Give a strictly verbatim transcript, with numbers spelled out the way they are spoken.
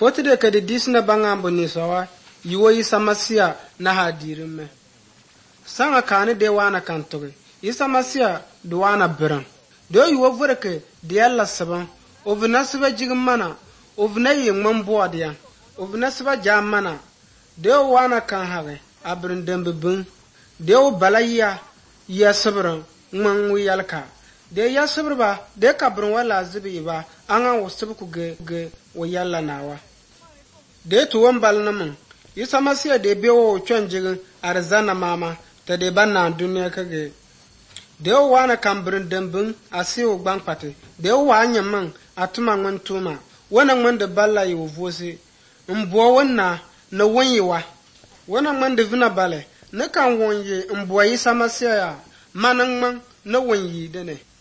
foti de kadi disna bangambo ni sawa yiwo Isa Masiya na hadirime sanga kani de wana kantoge Isa Masiya de wana biran do yiwo vorke de yalla saban ovna siba jigmana ovna yengman boadiya ovna siba jamana de wana kan hage abrin dembe bun de balaya ya sabran man wiyalka de ya sabrba de kabrin wala zibi ba an an wasu ku ge ge wayalla nawa de tuwan balnamin Isa Masiya de bewo chon jigin arzana mama ta de banna duniya kage de wana kambrin dembin asiwo gbankpate de wa nyamman atuma ngwan tuma wana ngwan de balla yi vosi mbo wonna na wanyewa wana ngwan de vina bale na kan wonye mbo Isa Masiya manan man na wanyi dene